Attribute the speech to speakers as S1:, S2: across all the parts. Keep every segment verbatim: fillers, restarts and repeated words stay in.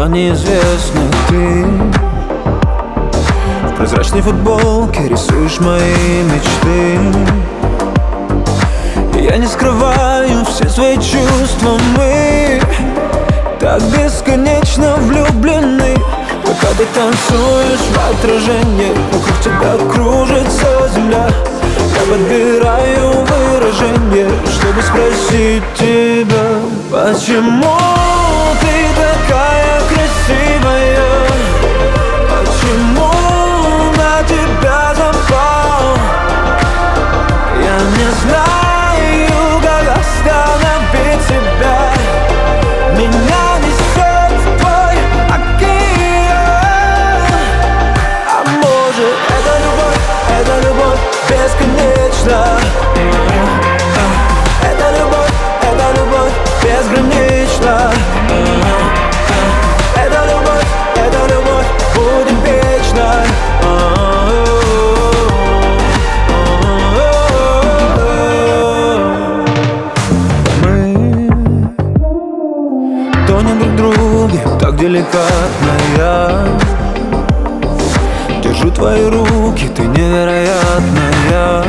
S1: неизвестных ты в прозрачной футболке рисуешь мои мечты. И я не скрываю все свои чувства, мы так бесконечно влюблены. Пока ты танцуешь в отражении, вокруг тебя кружится земля. Я подбираю выражение, чтобы спросить тебя: почему ты такая красивая? Почему на тебя запал? Я не знаю, как остановить тебя. Меня несет в твой океан. А может, это любовь, это любовь бесконечна. Это любовь, это любовь безгранична. Это любовь, это любовь будет вечной. Мы тонем друг в друге, так деликатно я держу твои руки, ты невероятная.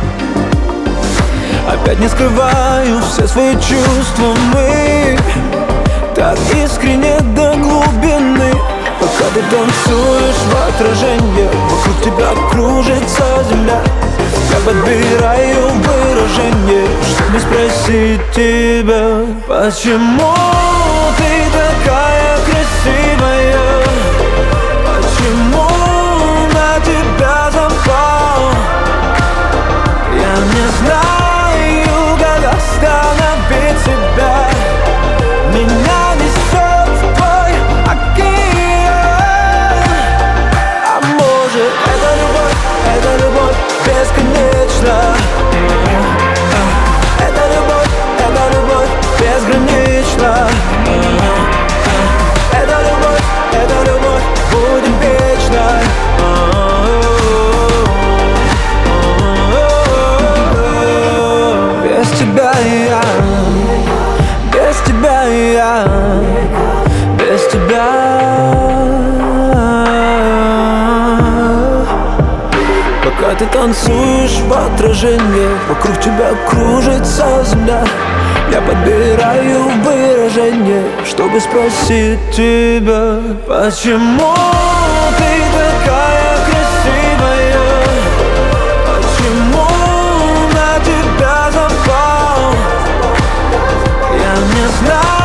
S1: Опять не скрываю все свои чувства, мы так искренне до глубины. Пока ты танцуешь в отражении, вокруг тебя кружится земля. Я подбираю выражение, чтобы спросить тебя: почему ты такая красивая? Почему на тебя запал? Я не знаю, как остановить тебя. Меня несет в твой океан. А может, это любовь, это любовь бесконечна. Это любовь, это любовь безгранична. Это любовь, это любовь будет вечной. Без тебя я, без тебя я, без тебя. Пока ты танцуешь в отражении, вокруг тебя кружится земля. Я подбираю выражение, чтобы спросить тебя: почему ты такая красивая? Почему на тебя запал? Я не знаю.